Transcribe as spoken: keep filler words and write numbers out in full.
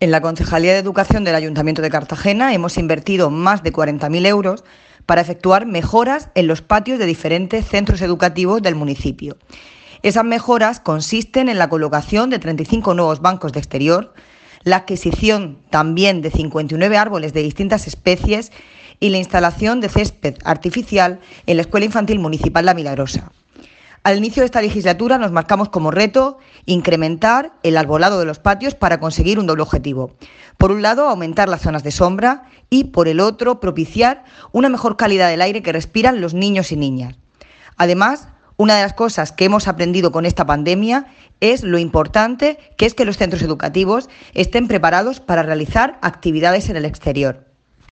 En la Concejalía de Educación del Ayuntamiento de Cartagena hemos invertido más de cuarenta mil euros para efectuar mejoras en los patios de diferentes centros educativos del municipio. Esas mejoras consisten en la colocación de treinta y cinco nuevos bancos de exterior, la adquisición también de cincuenta y nueve árboles de distintas especies y la instalación de césped artificial en la Escuela Infantil Municipal La Milagrosa. Al inicio de esta legislatura nos marcamos como reto incrementar el arbolado de los patios para conseguir un doble objetivo. Por un lado, aumentar las zonas de sombra y, por el otro, propiciar una mejor calidad del aire que respiran los niños y niñas. Además, una de las cosas que hemos aprendido con esta pandemia es lo importante que es que los centros educativos estén preparados para realizar actividades en el exterior.